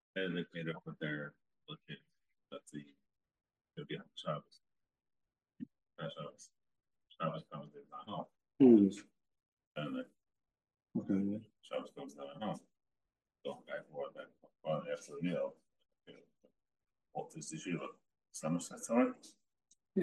And they made up with their kids. That's the it'll be on Shabbos. Shabbos. Shabbos comes in my house. And then Okay, yeah. Shabbos comes in my house. Go back and forth, back and forth after the meal. Walk to the yeshiva. Summer, that's all right. Yeah,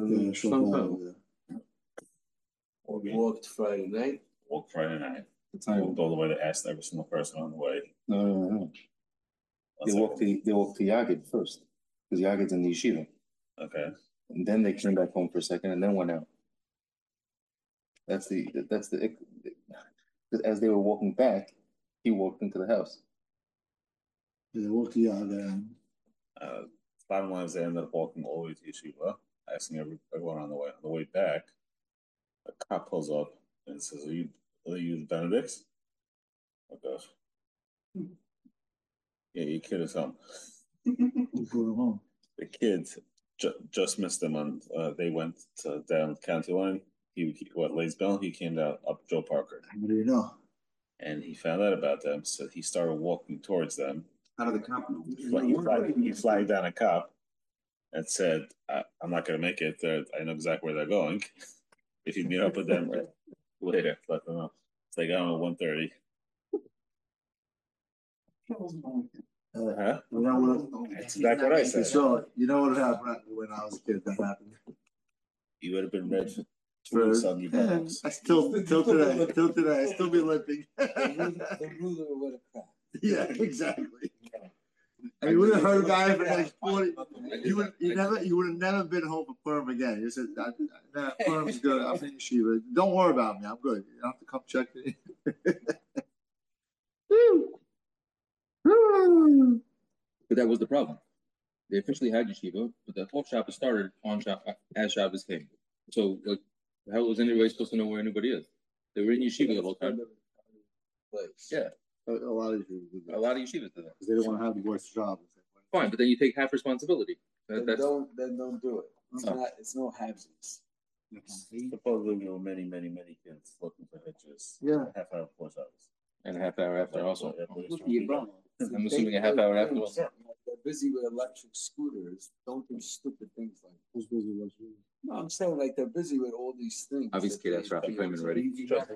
We walked Friday night. Walked Friday night. Walked all the way to ask every single person on the way. No. They walked to Yagid first, because Yagid's in the yeshiva. Okay. And then they came back home for a second, and then went out. That's the as they were walking back, he walked into the house. They walked to Yagid. Bottom line is they ended up walking all the way to yeshiva, asking everyone on the way. On the way back, a cop pulls up and says, "Are you the Benedicts?" Oh gosh. Yeah, your kid is home. The kids just missed them on. They went down county line. He Laysbell. He came down up Joe Parker. What do you know? And he found out about them, so he started walking towards them. How did the cop know? He flagged down a cop and said, "I'm not going to make it. I know exactly where they're going. If you meet up with them later, let them know." So they got on at 1:30. You know what? That's exactly what I said. So you know what happened when I was a kid? That happened. You would have been red For Sunday bucks. I still till today, I still be limping. The ruler would have cracked. Yeah, exactly. And you would have heard a guy for the next 40. You would have never been home for Purim again. You said that Purim's good. I'm in yeshiva. Don't worry about me. I'm good. You don't have to come check me. But that was the problem. They officially had yeshiva, but the whole Shabbos started on as Shabbos came. So, like, how was anybody supposed to know where anybody is? They were in yeshiva the whole time. Yeah. A lot of yeshivas do that. A lot of yeshivas do that. Because they don't want to have the voice of Shabbos. Fine, but then you take half responsibility. Then don't do it. It's no halvesies. Supposedly there were many kids looking for hitches. Yeah. Half hour before Shabbos. And a half hour after also. I'm assuming a half hour after also. They're busy with electric scooters. Don't do stupid things like that. Who's busy with you? No, I'm saying like they're busy with all these things. Obviously, that's Rafi Klayman already.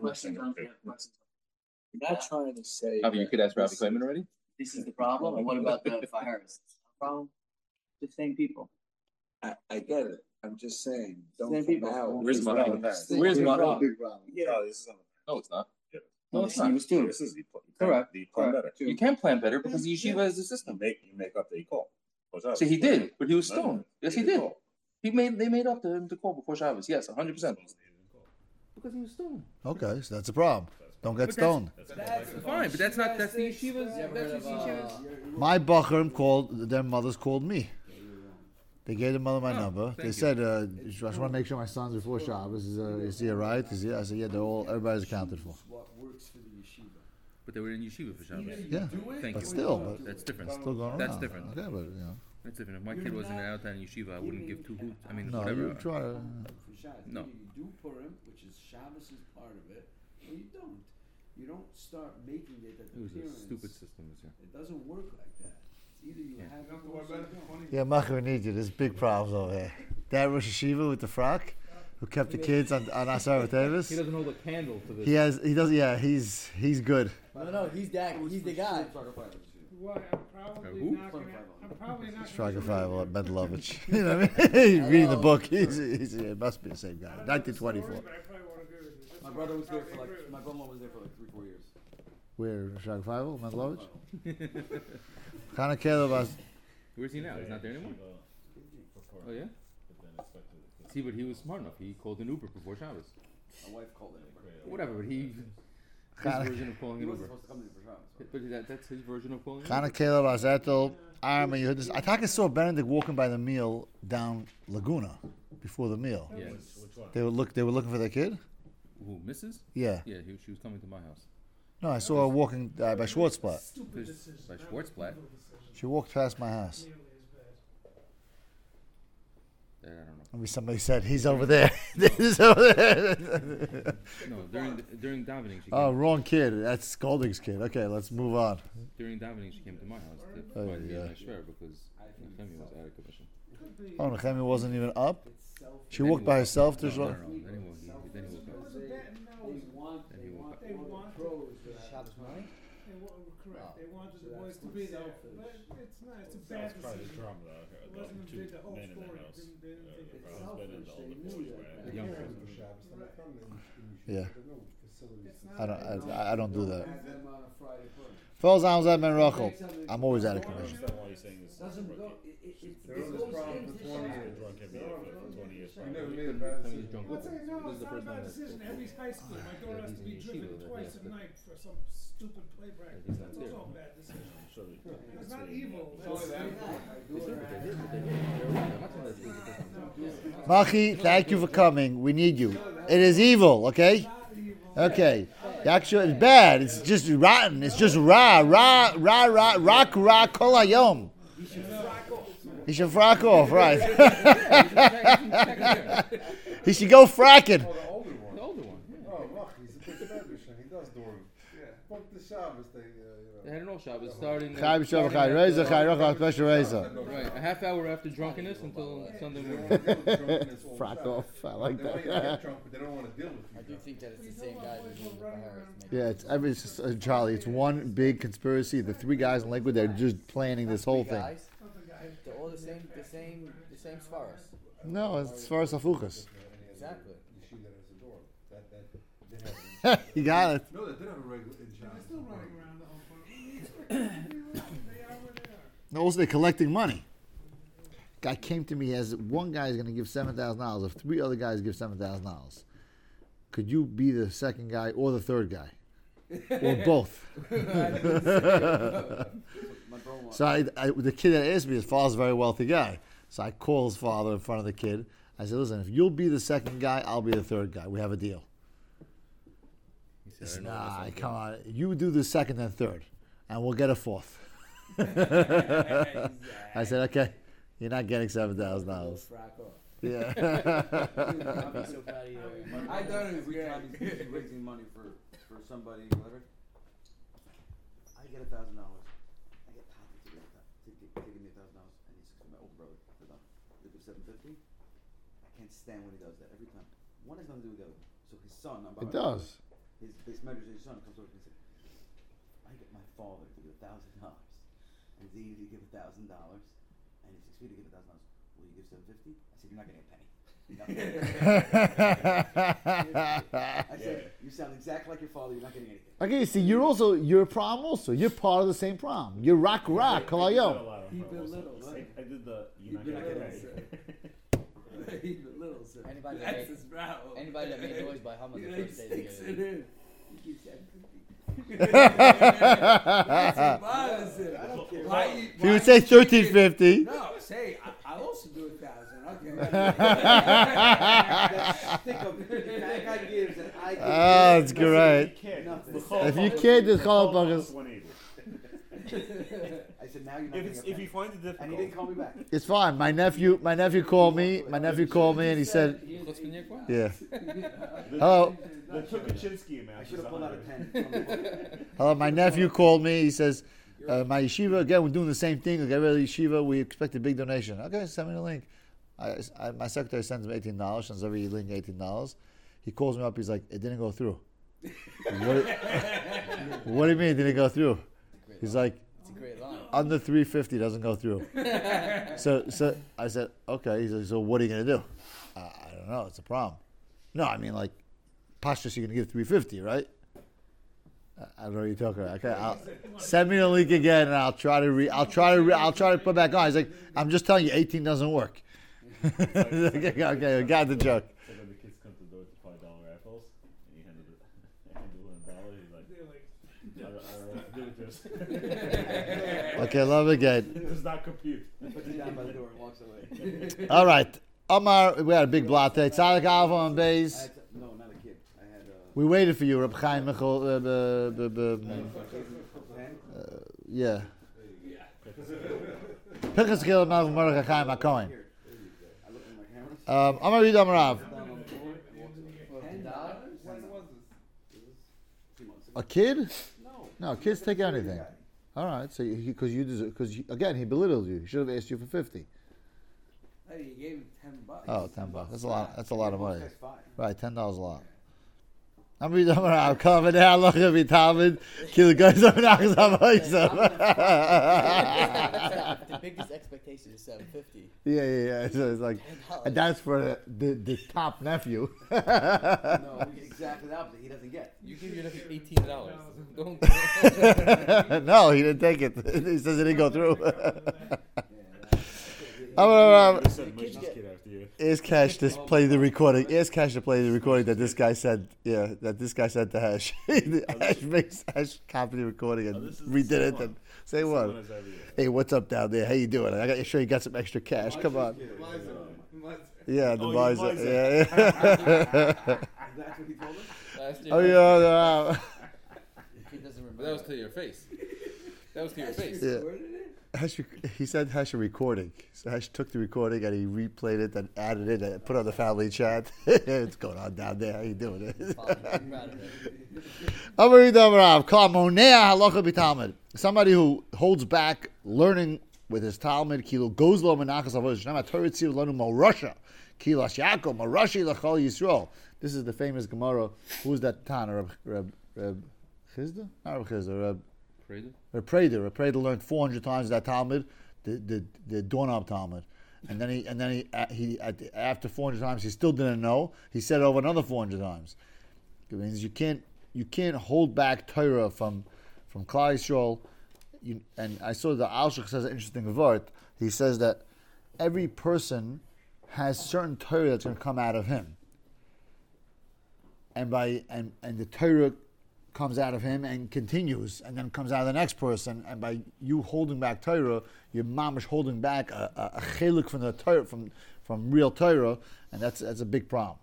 You're not trying to say. Avi, you could ask Rafi Klayman already? This is the problem. And what about the fires? Problem? The same people. I get it. I'm just saying. Don't Same come people. out. Where's my Where's my problem? Yeah. No, it's not. No, it's not. This is Correct. The plan better. You can plan better because the yeshiva is the system. You make up the call. See, he did, but he was stoned. Yes, he did. They made up to him to call before Shabbos. Yes, 100%. Because he was stoned. Okay, so that's a problem. Don't get stoned. That's fine, but that's the yeshiva's. My Bachrim their mothers called me. They gave the mother my number. They said, I just want to make sure my son's before Shabbos. Is he all right? I said, yeah, everybody's accounted for. What works for the yeshiva? But they were in yeshiva for Shabbos. Yeah, Thank but you. still, That's different. still going on. That's different. Okay, but That's different. If my kid wasn't out in yeshiva, I wouldn't give two hoots. I mean, no, whatever. you try to. No. You do Purim, which is Shabbos is part of it, or you don't. You don't start making it at the It was a appearance. stupid system this year. It doesn't work like that. It's either you have it or you don't. Yeah, Macher, we need you. There's big problems over here. That Rosh Hashiva with the frock, who kept the kids on Asar Davis. He doesn't hold a candle to this. He does. Yeah, he's good. No, he's the guy. What? I'm probably not. Striker five, Mendelovich. You know what I mean? He's reading the book. He must be the same guy. 1924. My brother was there for my brother-in-law was there for 3-4 years. Where Striker five, Mendelovich? Kind of care about. Where's he now? He's not there anymore? Oh, yeah? See, but he was smart enough. He called an Uber before Shabbos. My wife called it. Whatever, but his version of calling an Uber. But that's his version of calling an Kind Uber. of Caleb Azetel, Iron Man. You heard this. I thought I saw Benedict walking by the meal down Laguna before the meal. Yes. They were looking for their kid. Who, Mrs.? Yeah. Yeah, she was coming to my house. No, I saw her walking by Schwartzblatt. By Schwartzblatt. She walked past my house. I don't know. Maybe somebody said he's over there. He's over there. No, during davening she came. Oh, wrong kid. That's Golding's kid. Okay, let's move on. During davening she came to my house to find me my share because Nechemia was out of commission. Oh, Nechemia wasn't even up. She walked by herself to No, Shlomo. then he woke up. Then he woke up. They wanted, Shabbos morning? correct, they wanted the boys to be there, but it's not, it's a bad decision. It wasn't a big, the whole story, they didn't think it was. The young Yeah. It's not- I don't do that. Have them on a Friday prayer. Fellas, I'm Zed Ben Rachel. I'm always out of commission. Doesn't go, There was it this goes problem into for 20 years. Drunk every year for 20 years. You never made a bad Nechemia's decision. drunk. What's it? No, This is it's the not a first bad time decision. Every high school, my daughter has to be he's in driven yeshiva, twice that's a night for some stupid play practice. he's not That's there. also a bad decision. Sure. It's not evil. It's only that important. Machi, thank you for coming. We need you. It is evil, okay? Okay. Actually, it's bad. It's just rotten. It's just ra, kol hayom. He should frack off, right? He should go fracking. Oh, the older one. The older one. Yeah. Oh, look, he's a big Spanish and he does Dorim. Yeah. Fuck the Shabbos thing, They had an all Shabbos starting. Chai b'shav chai reza chai rocha special reza. Right, a half hour after drunkenness until Sunday They don't morning. want to deal with drunkenness all Frack the off. I like They want you to that. get drunk, but they don't want to deal with I you. do think that it's the same guy who's doing the Harris. Yeah, it's just, Charlie. It's one big conspiracy. The three guys in Lakewood, they're just planning this whole thing. Guys, they're all the same Svaras. No, as far as Hafuchas. Exactly. Yeshiva as a dorm. They have You got it. No, they did have a regular in They're Shabbos. still running around the whole farm. They are where they are. No, also they're collecting money. Guy came to me as one guy is going to give $7,000. If three other guys give $7,000, could you be the second guy or the third guy, or both? So the kid that asked me, his father's a very wealthy guy. So I call his father in front of the kid. I said, "Listen, if you'll be the second guy, I'll be the third guy. We have a deal." He said, "Nah, come on. You do the second and third, and we'll get a fourth." I said, "Okay, you're not getting $7,000." Frack off. Yeah. I'll be so proud of you. I done it Every time again. he's raising money for somebody, whatever, I get $1,000. I get Papa to give me $1,000. I need to my older brother for them. They do $750. I can't stand when he does that every time. One has nothing to do with the other. So his son, I'm It does. His base measures his son comes over to me and says, I get my father to give $1,000, and Zee to give $1,000, and he's 6 feet to give $1,000. Will you give $750? I said, you're not getting a penny. I said, you sound exactly like your father. You're not getting anything. Okay, see, you're a prom also. You're part of the same prom. You're rock, Keep it kalayom. little, huh? I did the. Keep it little, sir. Keep it little, sir. Anybody that That's made- his brow. Anybody that made noise by humming the He first day sticks together. it in. He keeps that 50. I don't care. If you would say $1,350. No, say, I also do 1,000. Okay. Think of it. That guy gives and I give. Oh, that's great. Nothing. If you can't just call it buggers, I said, now you're not getting a If penny. you find it And he difficult, didn't call me back. it's fine. My nephew called me. And he said, "Yeah, hello, the Tukachinsky I amount. should have pulled out a 10. hello." My nephew called me. He says, "My yeshiva again. We're doing the same thing. Like every yeshiva, we expect a big donation." Okay, send me the link. My secretary sends him $18. Sends every link $18. He calls me up. He's like, "It didn't go through." What do you mean it didn't go through? He's like, It's a great line. under 350 doesn't go through. So I said, okay. He's like, so what are you gonna do? I don't know. It's a problem. No, I mean like, Pashtus, you're gonna give 350, right? I don't know what you're talking about. Okay, send me the link again, and I'll try to put back on. He's like, I'm just telling you, 18 doesn't work. Okay, I got the joke. So when the kids come to the door to $5 raffles, and you hand it $1, he's like, I don't do this. Okay, love again. It does not compute. Puts it down by the door and walks away. All right, Omar, we had a big blot day. Tzaddik Alpha on I base. had to, no, not a kid. I had We waited for you, Reb Chaim Michal. Yeah. Pichas Gil Malv Mordechai Chaim HaKohen. I looked in my I'm gonna read Amarav. $10? When was this? 2 months ago. A kid? No. No, kids take anything. All right, so because again he belittled you. He should have asked you for 50. Hey, you gave him $10. Oh, $10. That's a lot. That's a lot of money. That's fine. Right, $10 a lot. I'm reading Amarav. Coming down, look at me, Talmud. Kill the guys on the The biggest expectation is $750. Yeah. So it's like, and that's for the top nephew. No, exactly the opposite. He doesn't get. You give your nephew $18. Don't. No, he didn't take it. He says it didn't go through. Is Cash to play the recording? Is Cash to play the recording that this guy said? Yeah, that this guy said to Hash. Hash copied the recording and redid it. And say what? Hey, what's up down there? How you doing? I got you sure you got some extra cash. Come on. Yeah, the miser. Yeah. That's what he told us? Oh yeah. He doesn't remember. But that was to your face. That was to your face. Yeah. He said Hash a recording. So Hash took the recording and he replayed it and added it and put on the family chat. What's going on down there? How you doing? Somebody who holds back learning with his Talmud, kilo goes lo menachas avodah. Shnei Torah tziv lanu Morasha, kilas Yaakov Morashi lachol Yisrael. This is the famous Gemara. Who's that Tana? Reb Chizda? Not Reb Chizda. Reb Preda. Reb Preda learned 400 times that Talmud, the doorknob Talmud, and then he after 400 times he still didn't know. He said it over another 400 times. It means you can't hold back Torah from Klal Yisrael. And I saw the Alshich says an interesting word. He says that every person has certain Torah that's going to come out of him, and the Torah comes out of him and continues, and then comes out of the next person. And by you holding back Torah, you're mamish holding back a chiluk from the Torah, from real Torah, and that's a big problem.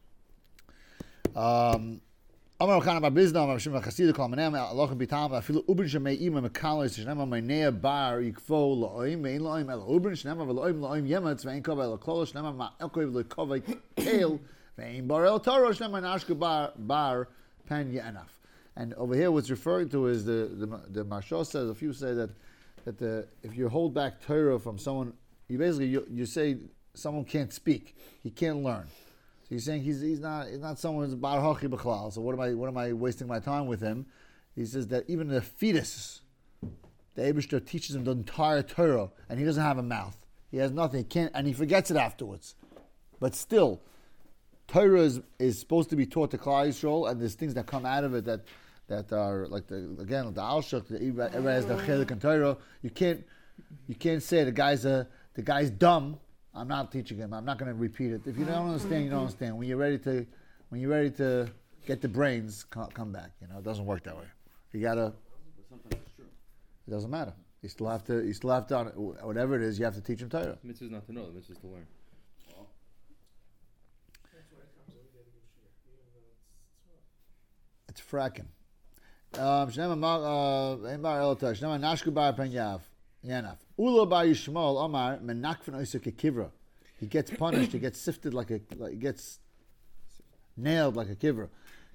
Amar Chana bar Bizna, Amar Shimon Chasidu Kol Menem, Alochem Bitam, Afilu Ubin Shemei Ima Mekalos Shnema Meinea Bar Yikfo Loim Mein Loim El Ubin Shnema Veloim Loim Yemetz Vein Kov El Kol Shnema Ma Elkov Lekov Kel Vein Bar El Torah Shnema Nashku Bar Pen Yenaf. And over here, what's referring to is the Marshal says. A few say that if you hold back Torah from someone, you say someone can't speak, he can't learn. So you're saying he's not someone who's bar hachi b'chlal. So what am I wasting my time with him? He says that even the fetus, the Eibishter teaches him the entire Torah, and he doesn't have a mouth. He has nothing. He can't, and he forgets it afterwards. But still, Torah is supposed to be taught to Klal Yisrael, and there's things that come out of it that are like the Alshach, everybody has the Chelik and Torah. You can't say the guy's dumb. I'm not teaching him. I'm not going to repeat it. If you don't understand, you don't understand. When you're ready to get the brains, come back. It doesn't work that way. You gotta. But sometimes it's true. It doesn't matter. You still have to. Whatever it is, you have to teach him Torah. The mitzvah is not to know. The mitzvah is to learn. It's fracking. He gets punished. He gets sifted he gets nailed like a kivra.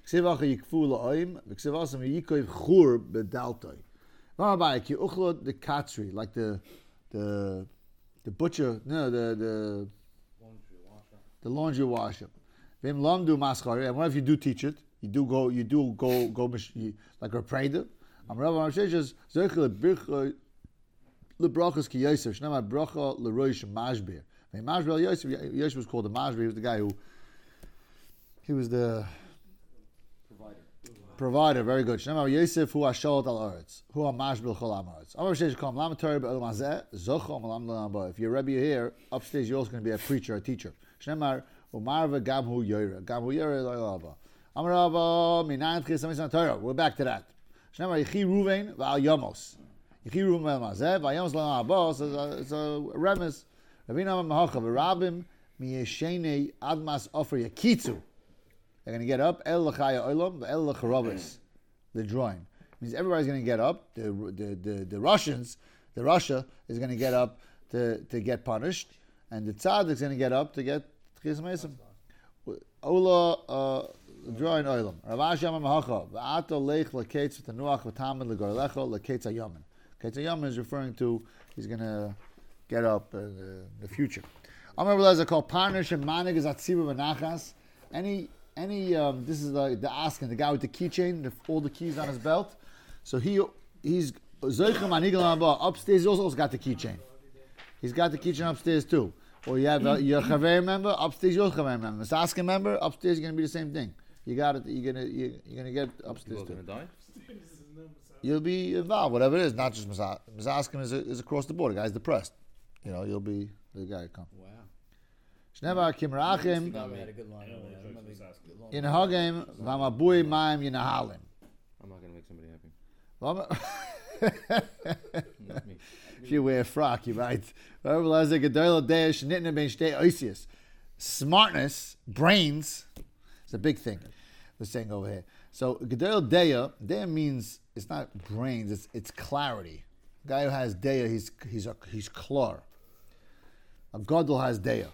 Like the butcher, no, the laundry washer. And what if you do teach it? You do go like a prayer. I'm Rabbi Ramshes Zechel lebrachas ki Yosef. Shnei bracha leroish mashbir. Mashbir Yosef was called the mashbir. He was the guy he was the provider. Very good. Shnei Yosef hu ashalot al aretz. Hu mashbir chol am aretz. Amar Ramshes kom lam Torah be'olam hazeh zochom lam lam. If you're a Rebbe here upstairs, you're also going to be a preacher, a teacher. Shnei umarva gam hu yoyra. Gam hu yoyra lo'alava. We're back to that. Yechi Ruvain v'al Yamos. Yechi Ruvain v'al Mazeh v'Yamos l'Am Abbas. It's a remes. Ravina Mahacha v'Rabim miyeshenei admas ofer yakitzu. They're going to get up. El l'chaya olam v'el l'charobes. The drawing means everybody's going to get up. The Russians, Russia is going to get up to get punished, and the Tzaddik is going to get up to get Tchias Meisim. Ola drawing oilam. Rav Ashi Amar Mahacha. V'ato leich leketz v'tanuach v'tamid legorlecho leketz hayamin. Ketz hayamin is referring to he's going to get up in the future. Amar Belezer called Parnish and Manig is Atziba Benachas. Any this is the asking the guy with the keychain, all the keys on his belt. So he's Zoichem Anigel Abba upstairs. He also got the keychain. He's got the keychain upstairs too. Or you have your Chaver member upstairs. Your Chaver member, Misaskin member upstairs. You're gonna be the same thing. You got it. You're gonna get upstairs too. Gonna die? You'll be involved, whatever it is. Not just Misaskin is across the board. The guy's depressed. You'll be the guy who come. Wow. Shnevar Kimrachim. We had a good line over there. I remember In Hagim, Vamabui Maim Yinahalim. I'm not gonna make somebody happy. Not me. If you wear a frock, you might. Smartness, brains, it's a big thing. We're saying over here. So Gedol Deya means it's not brains, it's clarity. The guy who has Deya, he's klar. A Gadol has Deya.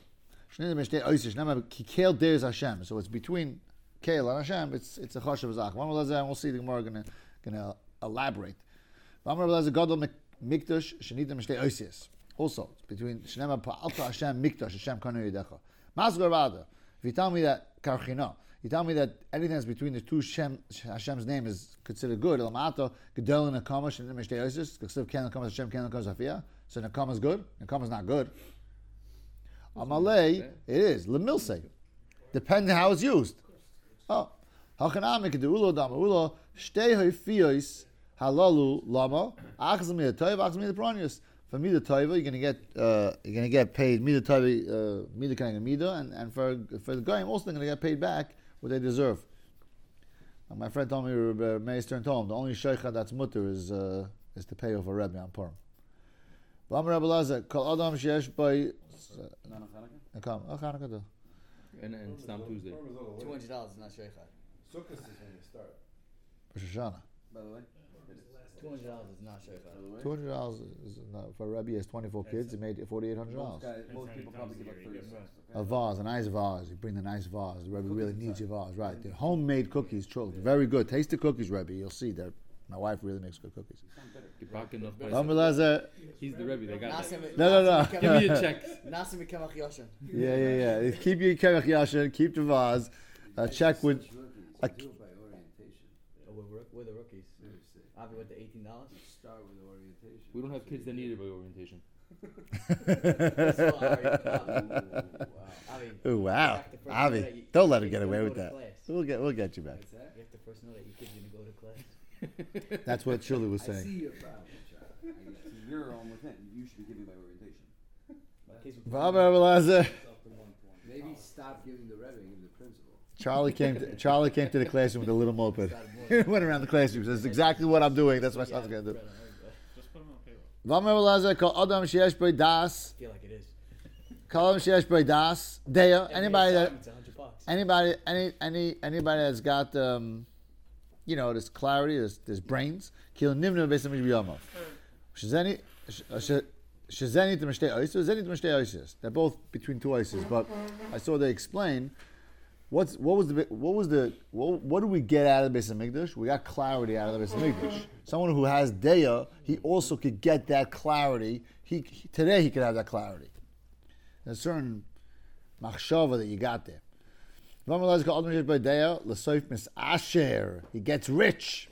Kikel Deya is Hashem. So it's between Kel and Hashem. It's a chashav zach. We'll see the Gemara gonna elaborate. Gadol Mikdash Shenitim Shtei Oisius. Also, it's between Shnema Pa'alta Hashem Mikdash Hashem Kanu Yedecha. Masgar Vada. If you tell me that Karchina, you tell me that anything that's between the two Hashem's name is considered good. Elamato Gedol and Nakama Shenitim Shtei Oisius. K'siv Ken Nakama Hashem Ken Nakama Zafia. So Nakama is good. Nakama is not good. Amalei, it is Lemilse. Depending how it's used. Oh, Hachanami Kedulo Dama Shtei Hoifiyos. Halalu lama achzim mida toiv achzim mida pranius. For mida toiv, you're gonna get paid mida toiv mida kind of mida, and for the guy, also they're gonna get paid back what they deserve. And my friend told me, Meister told him the only sheicha that's mutter is to pay off a rebbe on Purim. V'amar Rebbe Lazar kol adam sheyesh by Chanukah. And Stam Tuesday. $200 is not sheicha. Sukkot is when you start. Rosh Hashanah. By the way, $200 is not sheicha. $200 is not, for a Rebbe. He has 24 kids. He made $4,800. most people probably give like 30 bucks. A vase, a nice vase. You bring the nice vase. The Rebbe really needs your vase, right? The homemade cookies, very good. Taste the cookies, Rebbe. You'll see that my wife really makes good cookies. He's the Rebbe. They got that. No. Give me a check. Nasim Kemach Yoshin. Yeah. Keep your kemach yashin. Keep the vase. Check with. Do it by orientation. We're the rookies. Avi with the $18. Start with orientation. We don't have kids that need it by orientation. Ooh, wow. Avi, don't let him get away with that. We'll get you back. You have to first know that your kid's going to go to class. That's what Shirley was I saying. see your problem, child. See, you're on with him. You should be giving by orientation. Maybe stop giving the Rebbe and give the principal. Charlie came to the classroom with a little moped. Went around the classroom. That's exactly what I'm doing. That's what my son's going to do. Just put him on payroll. V'amar kol adam sheyesh b'y das. I feel like it is. Kol adam sheyesh b'y das. Deya. Anybody Anybody that's got this clarity, this brains. Kil nimnu b'esam mishbiyamav. Shezeni to mishtei oisos. Zeni to mishtei oisos. They're both between two oisos. But I saw they explain. What do we get out of the Beis Hamikdash? We got clarity out of the Beis Hamikdash. Someone who has Deya, he also could get that clarity. Today he could have that clarity. There's a certain machshava that you got there. He gets rich.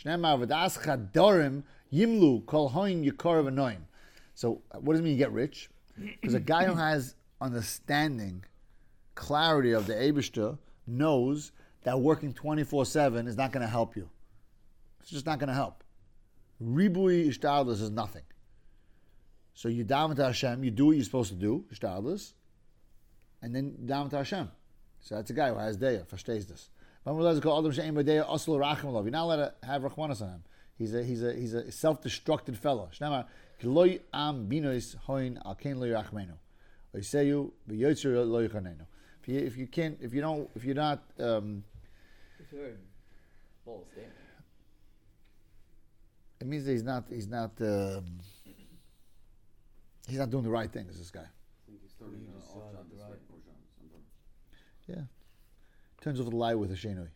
So what does it mean you get rich? Because a guy who has understanding, clarity of the Eibishter knows that working 24/7 is not going to help you. It's just not going to help. Ribui ishtadlus is nothing. So you daven to Hashem, you do what you're supposed to do, ishtadlus, and then you daven to Hashem. So that's a guy who has Deya, versteht this. You're not allowed to have Rachmanas on him. He's a self-destructed fellow. If you're not, it means that he's not doing the right things. This guy. I think he's starting off job this way. Yeah. Turns off the light with a shenui.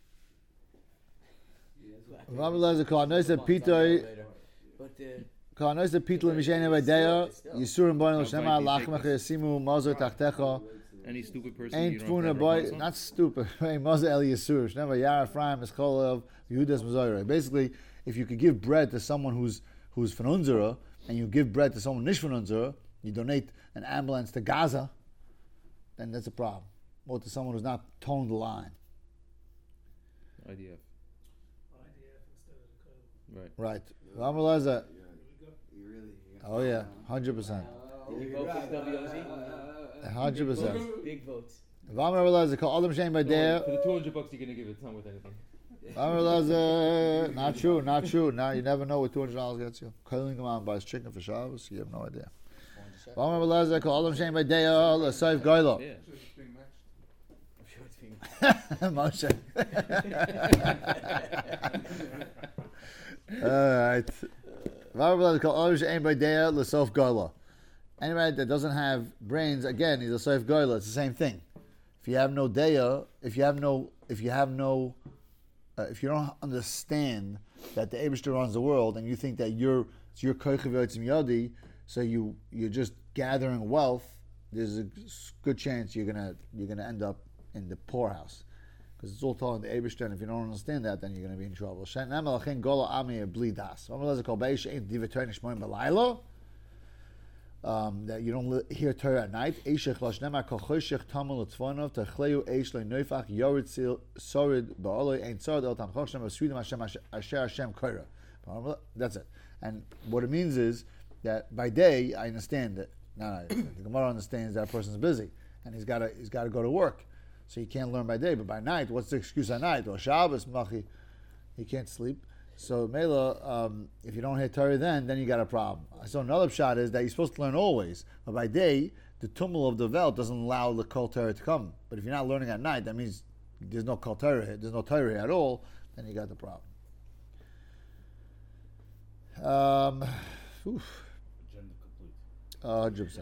Rabbi Lezer call noise pitoi. But Call noise pitoi mishene v'deya. Yisurim boy l'shema lachmech yasimu mazor tachtecha. Any stupid person. Ain't funa boy, not stupid. Mazor el yisur. Shnever yar Ephraim is chol of Yehudas Mazoyre. Basically, if you could give bread to someone who's from Unzera, and you give bread to someone nish from Unzera, you donate an ambulance to Gaza, then that's a problem. Or to someone who's not toned the line. IDF. IDF instead of the code. Right. Rabbi Lezer. You really. Oh yeah, 100%. you vote for WOZ? 100%. Big votes. Rabbi Lezer call Adam Shem by there. For the $200 you're gonna give, it's not worth anything. Rabbi Lezer, not true. Now you never know what $200 gets you. Calling him out buys chicken for Shabbos, you have no idea. Rabbi Lezer call Adam Shem by there. L'Saif Goylo. Yeah. I'm sure it's being. Moshe. Alright. Rabbi called Osh Ein Baidea L'Sof Gola. Anybody that doesn't have brains, again, he's a Sof Gola. It's the same thing. If you have no Deya, if you don't understand that the Eibishter runs the world, and you think that it's your Koichav Yotzim Yodi, so you're just gathering wealth, there's a good chance you're gonna end up in the poorhouse, because it's all telling the Eibishter, and if you don't understand that, then you're gonna be in trouble. That you don't hear Torah at night. That's it. And what it means is that by day, I understand that. The Gemara understands that a person's busy and he's got to go to work, so he can't learn by day. But by night, what's the excuse at night? Or Shabbos, Machi, he can't sleep. So Mela, if you don't hit Torah then you got a problem. So another shot is that you're supposed to learn always, but by day, the tumult of the Velt doesn't allow the Kol Torah to come. But if you're not learning at night, that means there's no Kol Torah here, there's no Torah here at all, then you got the problem. Agenda complete. 100%.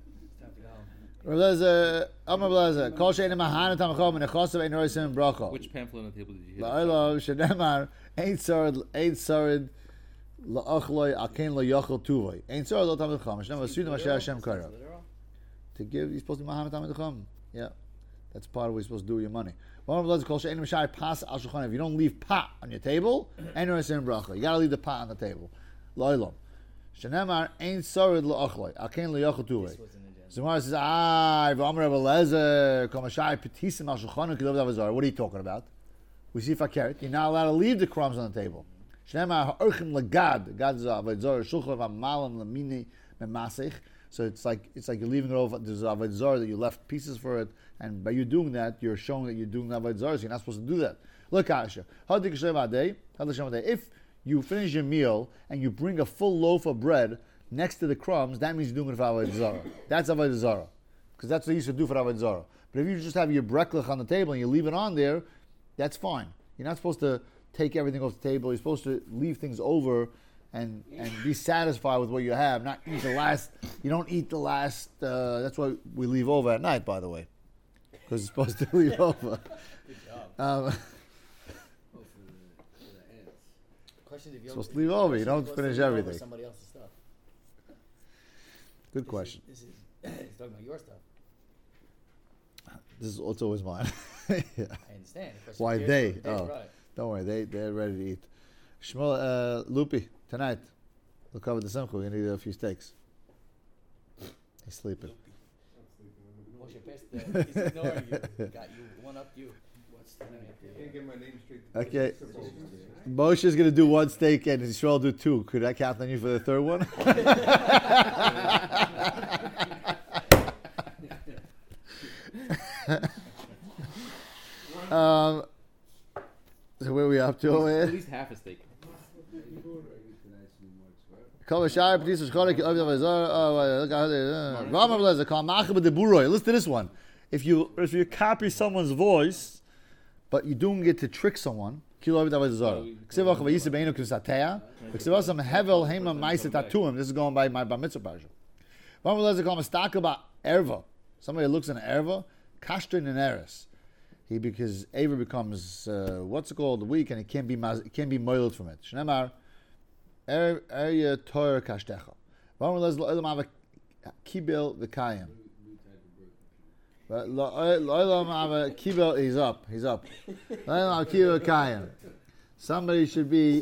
Amar Blazer, Kol Shein Mahana Tamachom and Echosav Ein Roisim Bracha. Which pamphlet on the table did you hit? La'ilo Shenemar Ein Sarid La'achloi Akein Lo Yochel Tuvoi. Ein Sarid Lo Tamid Chom. Shenemar Sudim Asher Hashem Kara. To give, you're supposed to be Mahana Tamid Chom. Yeah, that's part of what you're supposed to do with your money. Amar Blazer, Kol Shein Mashai Pas Al Shulchan. If you don't leave pot on your table, Ein Roisim Bracha. You got to leave the pot on the table. La'ilo Shenemar Ein Sarid La'achloi Akein Lo Yochel Tuvoi. Zimara says, what are you talking about? We see fakert. You're not allowed to leave the crumbs on the table. So it's like you're leaving it over. There's avodah zarah that you left pieces for it, and by you doing that, you're showing that you're doing avodah zarah. So you're not supposed to do that. Look, Asher. If you finish your meal and you bring a full loaf of bread next to the crumbs, that means you're doing it for avodah zarah. That's avodah zarah, because that's what you used to do for avodah zarah. But if you just have your brechlach on the table and you leave it on there, that's fine. You're not supposed to take everything off the table. You're supposed to leave things over and be satisfied with what you have. Not eat the last. You don't eat the last. That's why we leave over at night, by the way, because you're supposed to leave over. Good job. Question: if you're supposed to leave over, you don't finish everything. Somebody else's stuff. Good question. This is he's talking about your stuff. This is also always mine. I understand. Why they? Right. Don't worry, they're ready to eat. Shmuel, Lupi, tonight we'll cover the simcha. We're gonna eat a few steaks. He's sleeping. Moshe Pest, he's ignoring you. Got you. One up you. What's the name? Can't get my name straight. Okay. Moshe's gonna do one steak and Yisrael will do two. Could I count on you for the third one? So where are we up to? At least half a steak. Listen to this one. If you copy someone's voice, but you're doing it to trick someone, this is going by my bar mitzvah parsha. Somebody looks in an erva, Kashtin and Eris. Because Aver becomes weak, and it can't be moiled from it. Shnemar Erya Torah Kashtecha. V'amar lez lo'olam ava kibel v'kayim. But lo'olam ava kibel, he's up. Lo'olam ava kibel v'kayim. Somebody should be.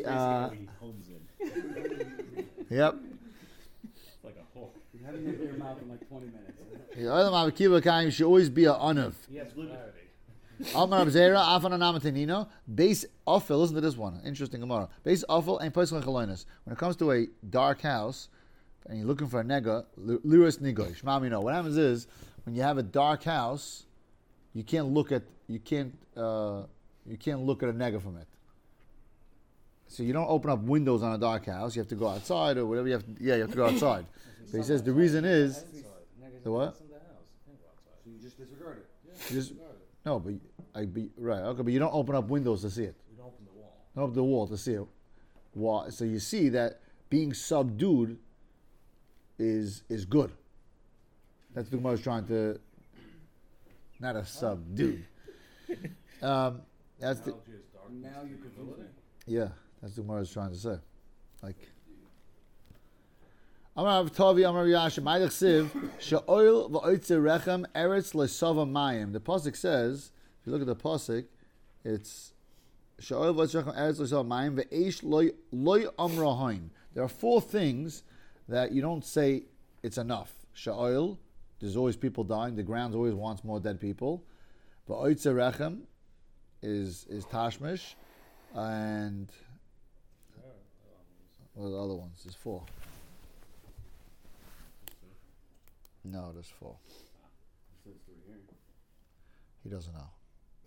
Yep. Like a hook. You haven't opened your mouth in like 20 minutes. Lo'olam ava kibel v'kayim should always be a unav. Yes, clarity. Amar Abzera, Afan Anamatinino, base Offel, listen to this one, interesting Gemara. Base Offel and Pesach Chalonis. When it comes to a dark house, and you're looking for a nega, Liris Nigoy, Shmamino. What happens is, when you have a dark house, you can't look at a nega from it. So you don't open up windows on a dark house, you have to go outside or whatever you have to go outside. So he says the reason is, the what? So you just disregard it. You just, no, but right. Okay, but you don't open up windows to see it. You don't open the wall. Don't open the wall to see it. Why? So you see that being subdued is good. That's the Gemara is trying to. Not a subdued. That's the. Now you confuse me. Yeah, that's the Gemara is trying to say. Like. Amar Avtavi Amar Yashem Ma'ilach Siv Sha'oil v'oitze rechem eretz le'sava mayim. The pasuk says, if you look at the pasuk, it's Sha'oil v'oitze rechem eretz le'sava mayim ve'eish loy amrahain. There are 4 things that you don't say it's enough. Sha'oil, there's always people dying. The ground always wants more dead people. V'oitze rechem is tashmish, and what are the other ones? There's 4. No, there's 4. He doesn't know.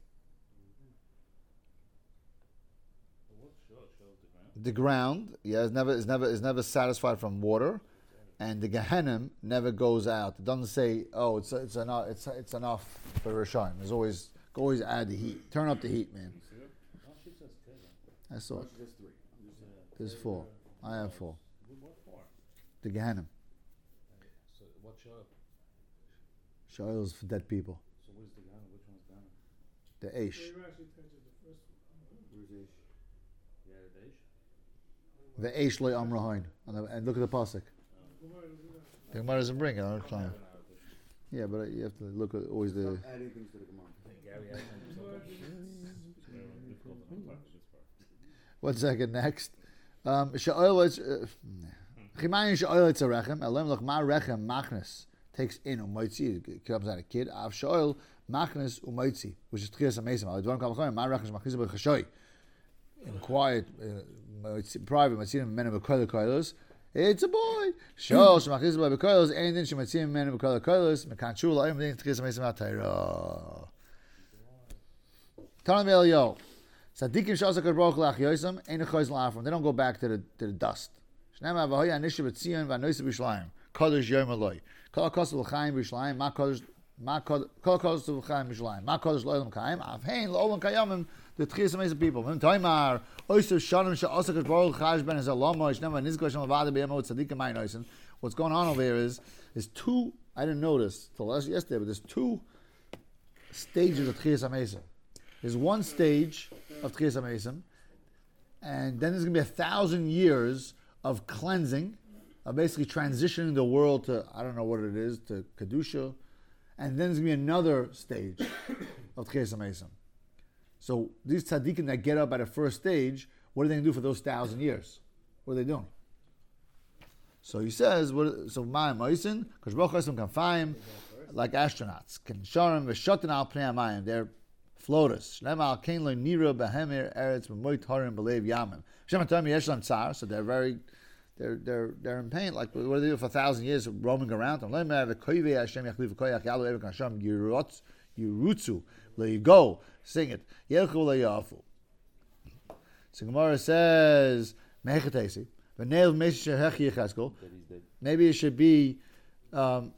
The ground, is never satisfied from water, and the Gehenim never goes out. It doesn't say, "Oh, it's enough. It's enough for Rishon." There's always add the heat. Turn up the heat, man. I saw it. There's 4. I have 4. The Gehenim. Sha'oil is for dead people. So where's the Ghana? Which one's Ghana? The Aish. Where's Aish? The Aish loy amrahain. And look at the pasuk. The Gemara doesn't bring it. I don't climb. Yeah, but you have to look at always the. Adding things to the Gemara. 1 second. Next. Sha'oil is. Chimayin sha'oil it's a rechem. Elem loch ma rechem machnes. Takes in umoitzi, it comes out a kid. Av shoel machnes umoitzi, which is tchias amazing. Al dvarim kalachayim ma rachas machnes b'chashoy. In quiet, private, matzinim men b'koil koilos. It's a boy. Shoel shemachnes b'koilos. Ein din shematzinim men b'koil koilos. Mekan shul ayim din tchias amazing atayra. Tanam Eliyahu. Tzadikim shasakar baruch lach yosem ein echois la'afram. They don't go back to the dust. Shnei ma'avahoy anisha b'tzion v'anoisa b'shlayim. Kodesh yom aloi. Kol kodesh l'chaim b'shlayim. Ma kodesh l'chaim b'shlayim. Ma kodesh l'olam kayim. Avhein l'olam kayamim. The tchias amazing people. V'im toimar. Oyster shanim she'asakar baruch chashben is a lama. Shnei ma'nizgosh l'vada b'yemo tzadikim ayin oisen. What's going on over here is 2. I didn't notice till yesterday, but there's 2 stages of tchias amazing. There's 1 stage of tchias amazing, and then there's going to be 1,000 years of cleansing, of basically transitioning the world to, I don't know what it is, to Kedusha, and then there's going to be another stage of Tchias HaMesim. So these tzaddikim that get up at the first stage, what are they going to do for those 1,000 years? What are they doing? So he says, so Mayim Moisin, because Baruch Hashem can find like astronauts, can sharim v'shotin al pnei hamayim. They're floaters. Shnei al kein lo nira behemir eretz b'moit harim b'leiv yamim. Shem atam yesh lam tzar, so they're in pain. Like what do they do for 1,000 years roaming around? Let me have a koivei Hashem yachliv koyach yalu evik Hashem yirutzu le go sing it yelchu le yafu. So Gemara says mechatesi. Maybe it should be by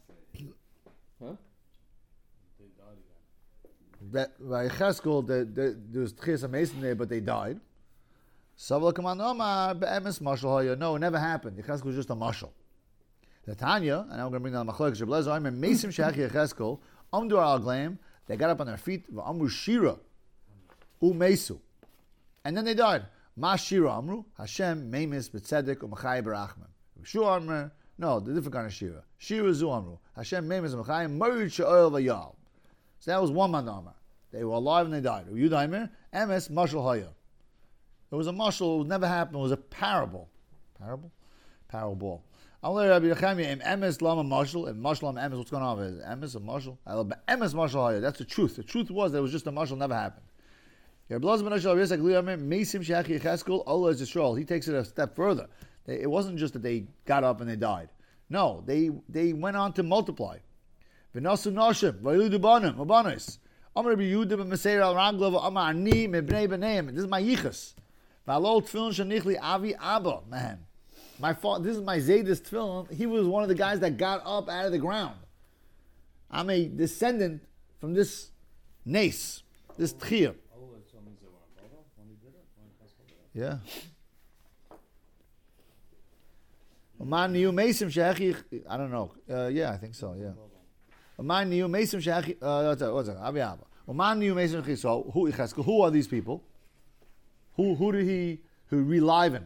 Cheskel, there was Tchias HaMesim there, but they died. No, it never happened. Cheskel was just a mashal. The Tanya, and I'm going to bring down the Machlokes, Rebbe Lezer, Mesim Shech Cheskel, Amdu Al Gleim, They got up on their feet, Amru Shira, Umesu. And then they died. Ma Shira Amru, Hashem, Memis, B'tzedek, Umachai Barachman. Shu Amru, no, the different kind of Shira. Shira Zu Amru, Hashem, Memis, Umachai, Merid She'oil V'yal. So that was one Mandama. They were alive and they died. Yudaimer, Emes, Mashal Haya. It was a mashal, it would never happen, it was a parable. Parable. Amar Rabbi Yechemia, Emes Lama Mashal, and Mashal Lama Emes, what's going on with it? Emes or Mashal? Emes Mashal Haya, that's the truth. The truth was that it was just a mashal, never happened. He takes it a step further. It wasn't just that they got up and they died. No, they went on to multiply. This is my yichus. Man. This is my Zaydis tefillin. He was one of the guys that got up out of the ground. I'm a descendant from this nace, this tchir. Yeah. I don't know. Yeah, I think so. Yeah. So who are these people? Who did he reliven?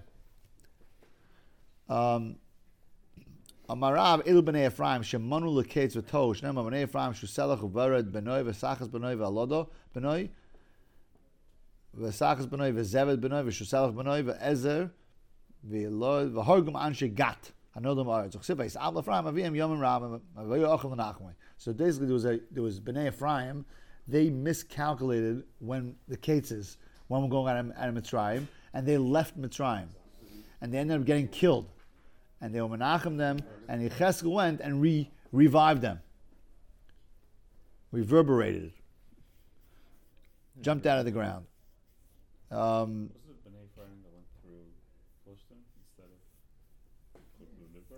Amarav Elu b'nei Ephraim shemanu leketz v'tosh. Nema b'nei Ephraim shuselach u'vered b'noi v'sachas b'noi v'alodo b'noi v'sachas b'noi v'zeved b'noi v'shuselach b'noi v'ezer v'horgum anshe gat. Anodam aretz. Chsipais Av Ephraim avim yomim ram v'yoy ochel v'nachmei. So basically there was b'nei Ephraim. They miscalculated when the ketzes when we're going out of Mitzrayim, and they left Mitzrayim, and they ended up getting killed. And they were menachem them, and Yecheskel went and revived them. Reverberated. Jumped out of the ground. Wasn't it B'nai Ephraim that went through Philistine instead of Midbar?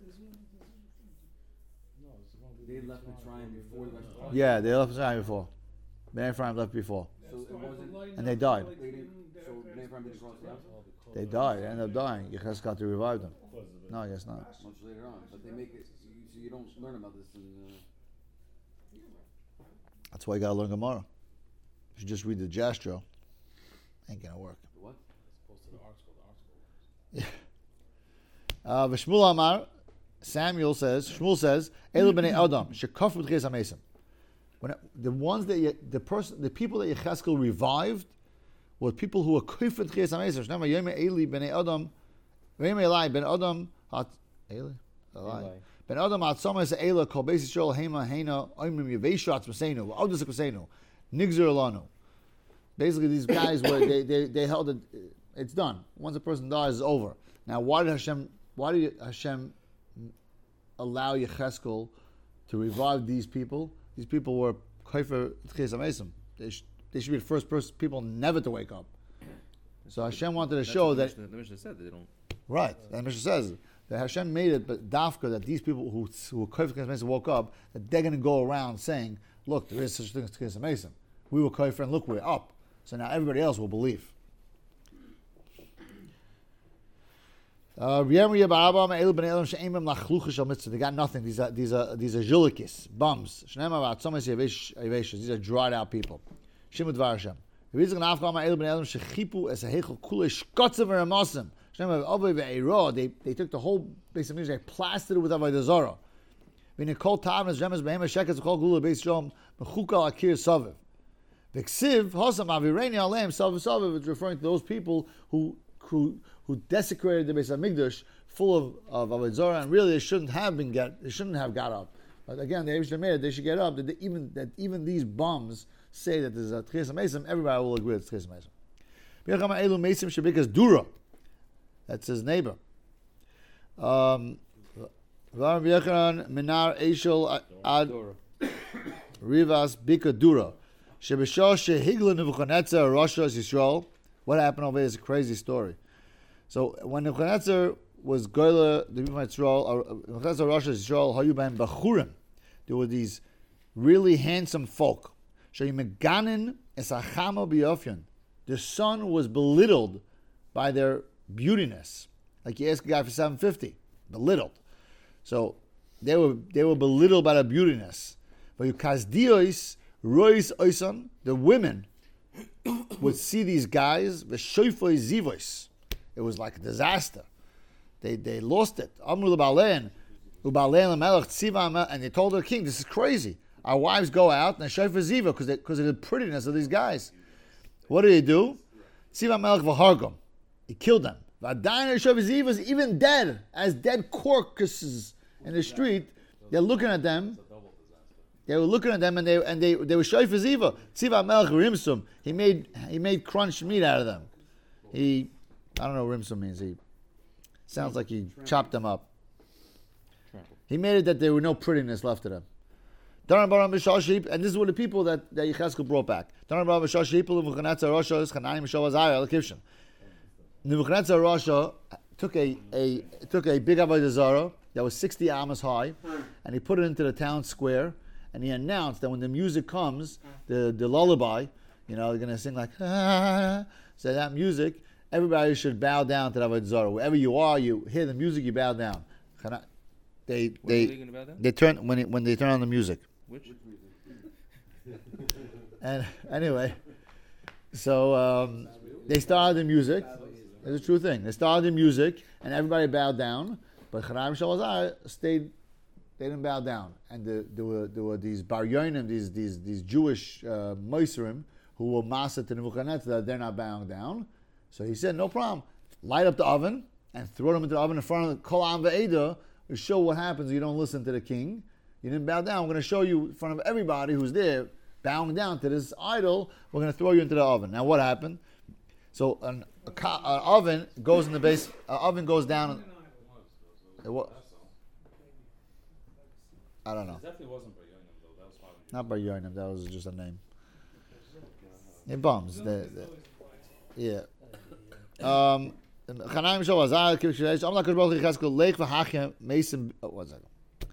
They left Mitzrayim before the rest of the Yeah, they left Mitzrayim before. B'nai Ephraim left before. So it wasn't, and they died. so B'nai Ephraim didn't cross the house? They died. They ended up dying. Yecheskel got to revive them. No, I guess not. Much later on, but they make it so you don't learn about this in. That's why you gotta learn Gemara. If you just read the Jastro, ain't gonna work. What? V'Shmuel Amar, Shmuel says, Elu b'nei Adam shekaf b'tchias hamesim. When the people that Yecheskel revived were people who were kuf b'tchias hamesim. Shnema yomei Eli b'nei Adam. Ben Adam hat Ben Adam hat somas Eila kol beis Yisrael hema heina oimrim yeveshu atzmasenu v'odus akusenu nigzer lanu. Basically, these guys were they held it. It's done. Once a person dies, it's over. Now, why did Hashem allow Yecheskel to revive these people? These people were kaifer tchias hamesim. They should be the first people never to wake up. So Hashem wanted to show that the Mishnah said they don't. Right, and Mishnah says that Hashem made it, but dafka that these people who were kaifer woke up, that they're going to go around saying, "Look, there is such a thing as tchias hamesim. We were kaifer, and look, we're up." So now everybody else will believe. They got nothing. These are julikis, bums. These are dried out people. Shimud var Hashem. They took the whole base of music, they plastered it with Avodah Zarah. It's referring to those people who desecrated the Beis Hamikdash full of Avodah Zarah, and really they shouldn't have got up. But again, the Eibishter made it, they should get up. That even these bums say that there's a Tchias HaMesim, everybody will agree it's Tchias HaMesim. Dura. That's his neighbor. Minar Eshel Ad Rivas Bika Dura. What happened over here is a crazy story. So when Nebuchadnezzar was Goyla, the people of Yisrael, Nebuchadnezzar Rosh Yisrael, Hayuban Bachurim, there were these really handsome folk. The sun was belittled by their beautiness. Like you ask a guy for $750, belittled. So they were belittled by their beautiness. But Yukazdios Rois Oisan, the women would see these guys, the Shoifoi Zivos. It was like a disaster. They lost it. Amru L'Balein, L'Balein L'Melech Tziva, and they told the king, this is crazy. Our wives go out and they Shoifoi Ziva because of the prettiness of these guys. What did he do? Tziva Melech V'Hargam. He killed them. V'adayin Shoifoi Ziva is even dead, as dead carcasses in the street. They're looking at them. They were looking at them and they were Shoifoi Ziva. Tziva Melech Rimsum. He made crunched meat out of them. I don't know what Rimsum means. He sounds like he chopped them up. He made it that there were no prettiness left of them. And this is what the people that Yechezkel brought back. Nebuchadnezzar Rasha took a big avodah zarah that was 60 amas high, and he put it into the town square, and he announced that when the music comes, the lullaby, they're going to sing like, so that music, everybody should bow down to the avodah zarah. Wherever you are, you hear the music, you bow down. They turn when they turn on the music. Which? And anyway, so they started the music. It's a true thing. They started the music, and everybody bowed down. But Chanaim Shalazar stayed. They didn't bow down. And there were these Bar Yonim, these Jewish Moisrim who were master to Nebuchadnezzar that they're not bowing down. So he said, no problem. Light up the oven and throw them into the oven in front of the Kol Am Ve'eda to show what happens if you don't listen to the king. You didn't bow down. We're going to show you in front of everybody who's there, bowing down to this idol. We're going to throw you into the oven. Now, what happened? So an oven goes in the base. An oven goes down. I don't know. It definitely wasn't Bar Yonim, though. That was probably not Bar Yonim. That was just a name. It bums. Yeah. Chanaim Shalazar, I'm not going to go Lake V'Hachem Mason. One second.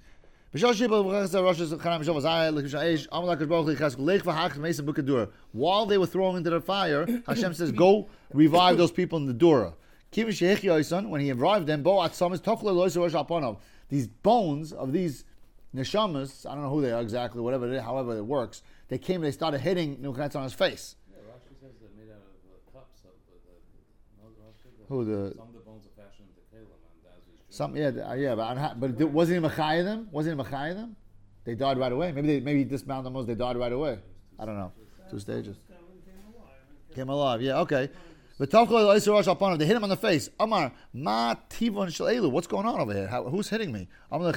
While they were throwing into the fire, Hashem says, go revive those people in the Dura. When he revived them, these bones of these neshamas, I don't know who they are exactly, whatever it is, however it works, they came and they started hitting Nebuchadnezzar on his face. Yeah, Rashi says they're made out of cups. Some of the bones are fashioned into kalim, and as is but wasn't he machaya them? Wasn't he machaya them? They died right away. Maybe he dismounted them. They died right away. I don't know. 2 stages. Came alive. Yeah. Okay. They hit him on the face. Amar ma tivon shel what's going on over here? Who's hitting me? Yeah,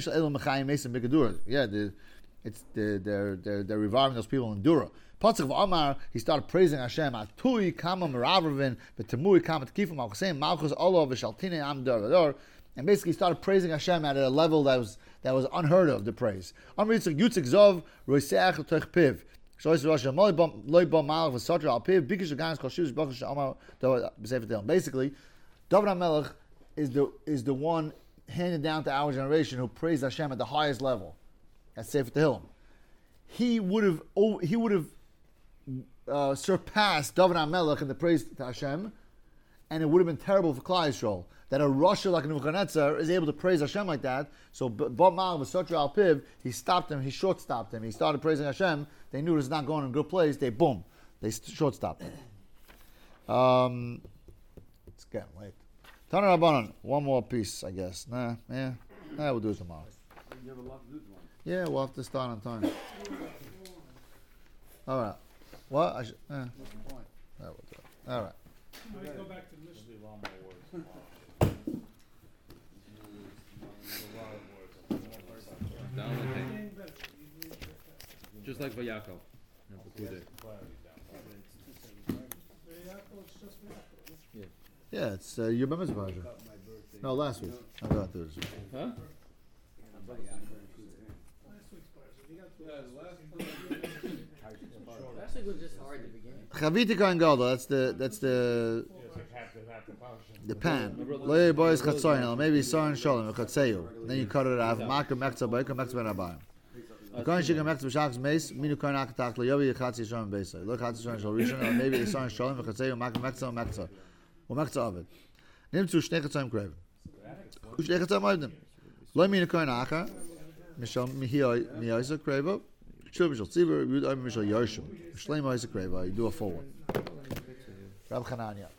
they're reviving those people in Dura. Pasuk of Amar, he started praising Hashem. Atui kama meravavin v'temui kama t'kifim al-chasem malchus olav v'shaltine am dor. And basically started praising Hashem at a level that was unheard of, the praise. Amar Yitzchak Yutzik Zov roiseach l'toich piv. Basically, David HaMelech is the one handed down to our generation who praised Hashem at the highest level. That's Sefer Tehillim. He would have surpassed David HaMelech in the praise to Hashem, and it would have been terrible for Klal Yisrael that a Rasha like Nebuchadnezzar is able to praise Hashem like that. So Bob Mal V'Sotra Al Piv, he stopped him, he short stopped him. He started praising Hashem. They knew it was not going in a good place. They short stopped him. It's getting late. Tana Rabbanon, one more piece, I guess. We'll do it tomorrow. You have a lot to do tomorrow. Yeah, we'll have to start on time. All right. What? What's the point? We'll do it. All right. Let's go back to the Mishnah. a lot more words. Down the thing. Just like Vayakov. Yeah, it's your Bar Mitzvah. No, last week. I got this. Huh? Last week was just hard at the beginning. Chaviti Kohen Gadol. That's the pan. Loyer boys chatzoyin. Maybe sarin shalom chatzeyu. Then you cut it off. Makar mekza boy. Mekza ben abayim. Kohen shigam mekza b'shachs meis. Minu kohen akatak loyovi yichatzi shalom beisay. Look chatzi shalom shal rishon. Or maybe sarin shalom chatzeyu. Makar mekza mekza. Umekza avid. Nimtzu shnei chatzoyim krev. Shnei chatzoyim avdim. Lo minu kohen akar. Mishal mihiyoyza krevo. Shul Mishal Tzibur, Yud Omer Mishal Yoshim. Shleim Isaac Reva, you do a full one. Rab Chananya.